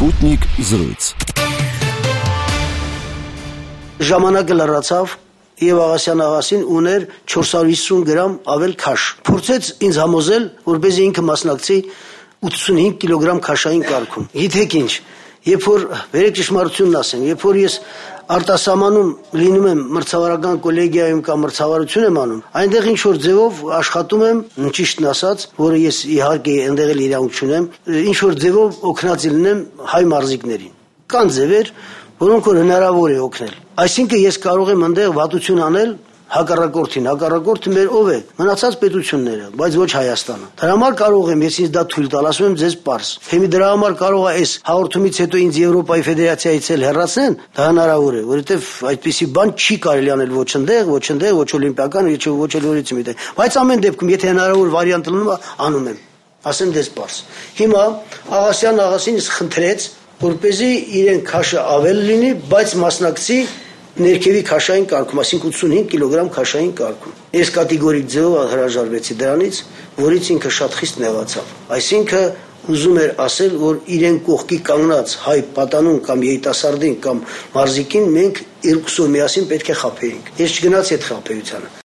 Sputnik զրույց։ Ժամանակը լրացավ եւ Աղասյան աղասին ուներ 450 գրամ ավել քաշ։ Փորձեց ինձ համոզել, որպեսզի ինքը մասնակցի 85 կիլոգրամ քաշային կարգում։ Գիտեք ինչ, երբ որ վերեք ճշմարտությունն ասեմ, երբ որ ես արտասահմանում լինում եմ մրցավարական կոլեգիայում կամ մրցավարություն եմ անում, այնտեղ ինչ որ ձևով աշխատում եմ, ճիշտն ասած, որը ես իհարկե այնտեղ էլ իրավունք չունեմ, ինչ որ ձևով օգնած լինեմ հայ մարզիկներին։ Կան ձևեր, որոնք որ հնարավոր է օգնել։ Այսինքն ես կարող եմ այնտեղ վատություն անել հակառակորդին, հակառակորդը մեր ով է, մնացած պետությունները, բայց ոչ Հայաստանը։ Դրա համար կարող եմ ես ինձ դա թույլ տալ, ասում եմ ձեզ պարզ։ Թեմի դրա համար կարող է այս հաղորդումից հետո ինձ Եվրոպայի ֆեդերացիայից էլ հեռացնեն, դա հնարավոր է, որովհետև այդպիսի բան չի կարելի անել ոչ այնտեղ, ոչ օլիմպիական, ոչ էլ որից մի տեղ։ Բայց ամեն դեպքում, եթե հնարավոր վարիանտ լինում է, անում եմ։ Ասեմ դες պարզ։ Հիմա Աղասյան աղասին խնդրեց, որպեսզի իրեն քաշը ավել լինի, բայց մասնակցի ներքևի քաշային կարգում, այսինքն 85 կիլոգրամ քաշային կարգում։ Ես կատեգորիկ ձևով հրաժարվեցի դրանից, որից ինքը շատ խիստ նեղացավ։ Այսինքն ուզում էր ասել, որ իրեն կողքի կանգնած հայ պատանուն կամ երիտասարդին կամ մարզիկին մենք երկուսով միասին պետք է խաբեինք։ Ես չգնացի այդ խաբեությանը։